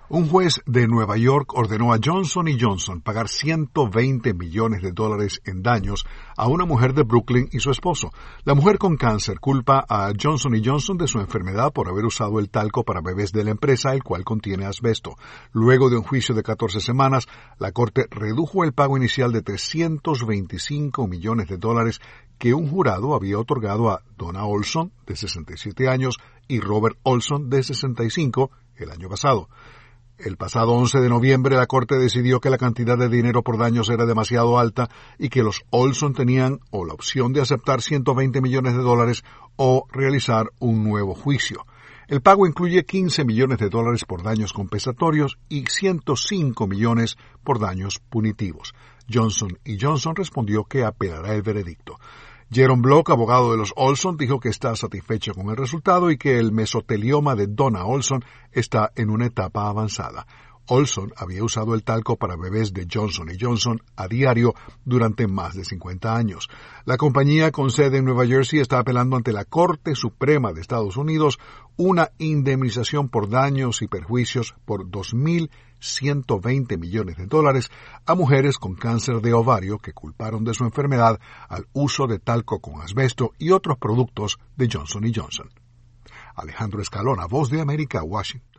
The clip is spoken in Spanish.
Un juez de Nueva York ordenó a Johnson & Johnson pagar $120 millones en daños a una mujer de Brooklyn y su esposo. La mujer con cáncer culpa a Johnson & Johnson de su enfermedad por haber usado el talco para bebés de la empresa, el cual contiene asbesto. Luego de un juicio de 14 semanas, la corte redujo el pago inicial de $325 millones que un jurado había otorgado a Donna Olson, de 67 años, y Robert Olson, de 65, el año pasado. El pasado 11 de noviembre la Corte decidió que la cantidad de dinero por daños era demasiado alta y que los Olson tenían o la opción de aceptar $120 millones o realizar un nuevo juicio. El pago incluye $15 millones por daños compensatorios y $105 millones por daños punitivos. Johnson & Johnson respondió que apelará el veredicto. Jaron Block, abogado de los Olson, dijo que está satisfecho con el resultado y que el mesotelioma de Donna Olson está en una etapa avanzada. Olson había usado el talco para bebés de Johnson & Johnson a diario durante más de 50 años. La compañía con sede en Nueva Jersey está apelando ante la Corte Suprema de Estados Unidos una indemnización por daños y perjuicios por $2.120 millones a mujeres con cáncer de ovario que culparon de su enfermedad al uso de talco con asbesto y otros productos de Johnson & Johnson. Alejandro Escalona, Voz de América, Washington.